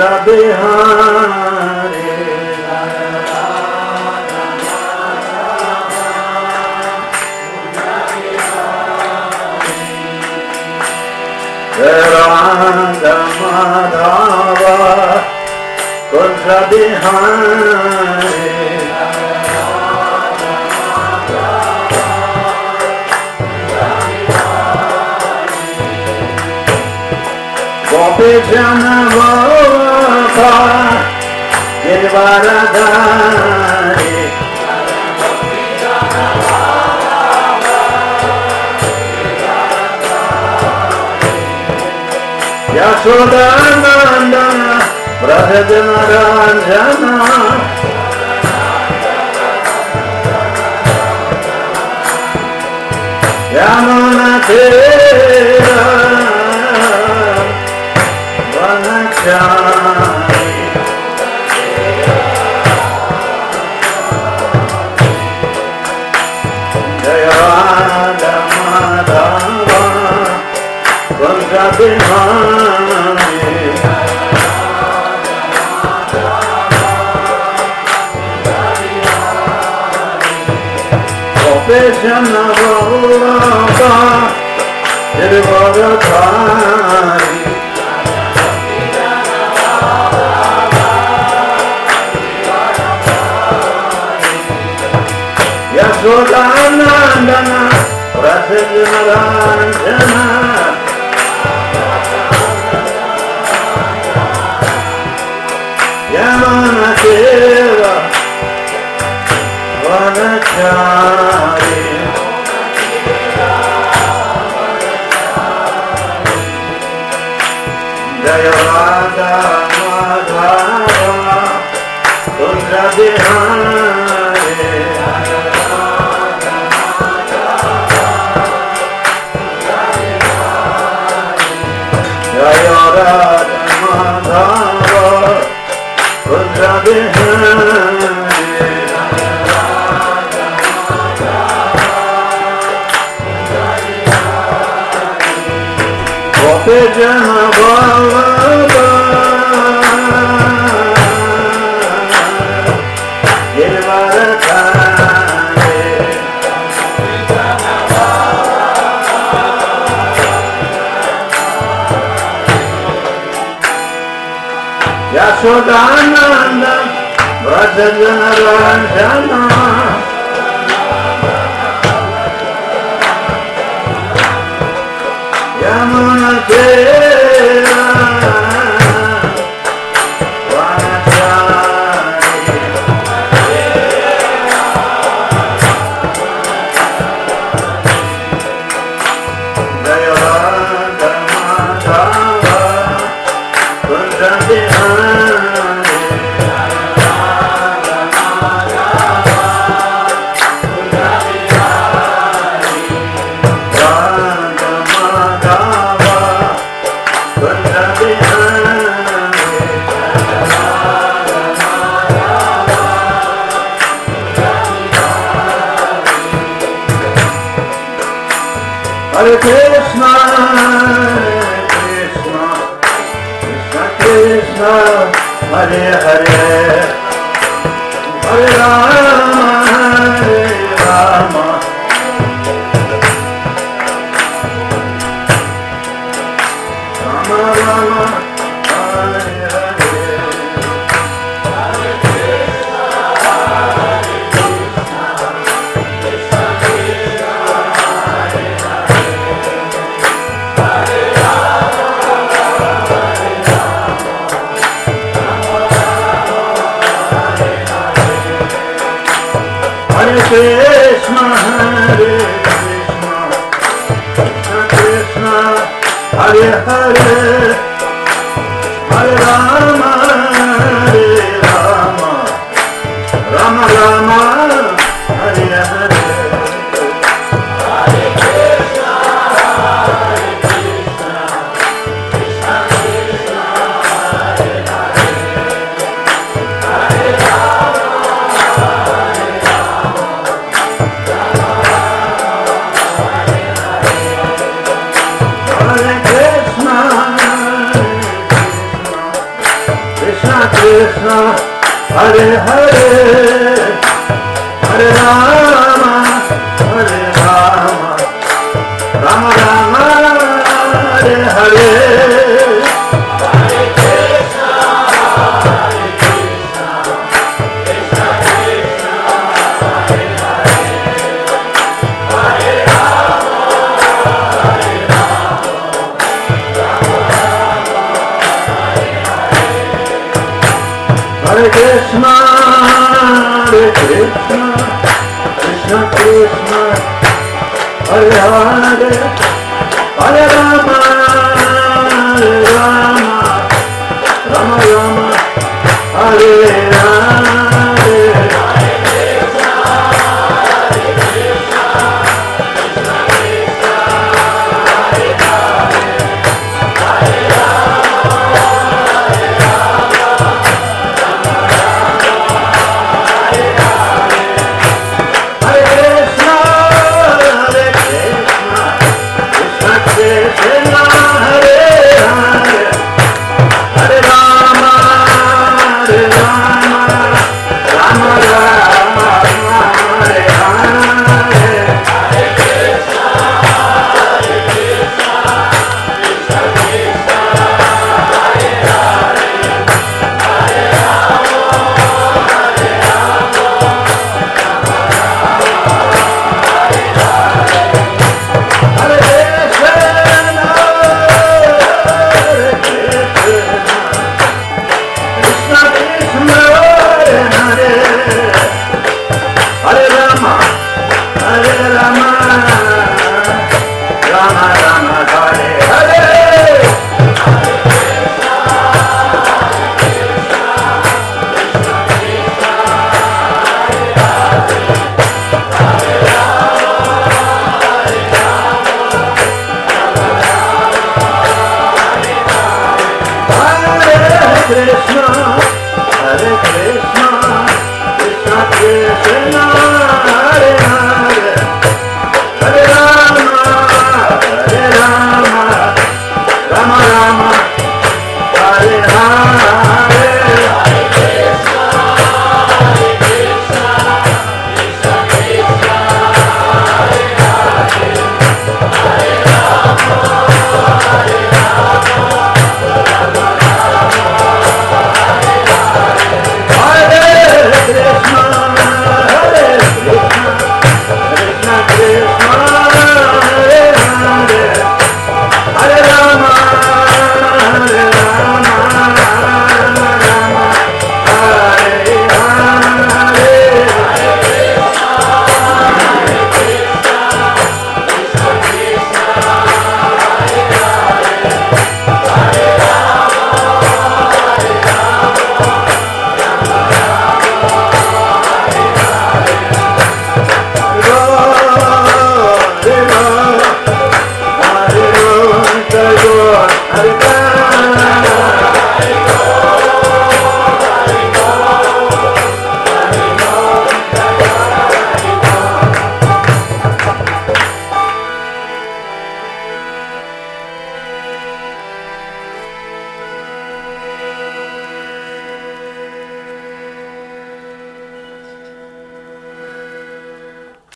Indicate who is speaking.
Speaker 1: Bihari Radha Madhava Kunja Bihari Gopi Jana Bhava Girvaradhari Yashoda Nandana Brahadana Ranjana Yamuna Tera Vanachari Jaya Radha Madhava Kunja Bihari Gopi Jana Bhava Girvaradhari Yashoda Nandana Prasadana Ranjana Yamana Deva Vanachari Jaya Radha Madhava Kunja Bihari Jaya Radha Madhava Kunja Bihari Gopi Jana Bhava Girvaradhari Yashoda Nandana Brajajana Ranjana Yamuna Tera Vanachari Jaya Radha Madhava Kunja Bihari Radha Madhava Kunja Bihari Hare Krishna Krishna Krishna Krishna Hare Hare Hare Rama Rama Rama Hare Hare Hare Krishna Hare Krishna Krishna Krishna Hare Hare Hare Rama Rama Rama Hare Hare Hare Krishna, Hare Hare, Hare Rama, Hare Rama, Rama Rama, Hare Hare. Hare Krishna, Hare Krishna, Krishna Krishna, Hare Hare, Hare Rama, Hare Rama, Rama Rama, Hare Hare. Krishna, Hare Krishna, Krishna Krishna, Hare Hare, Hare Rama, Hare Rama, Rama Rama, Hare Hare. Hare Krishna, Hare Krishna, Krishna Krishna, Hare Hare, Hare Rama, Hare Rama, Rama Rama. Hare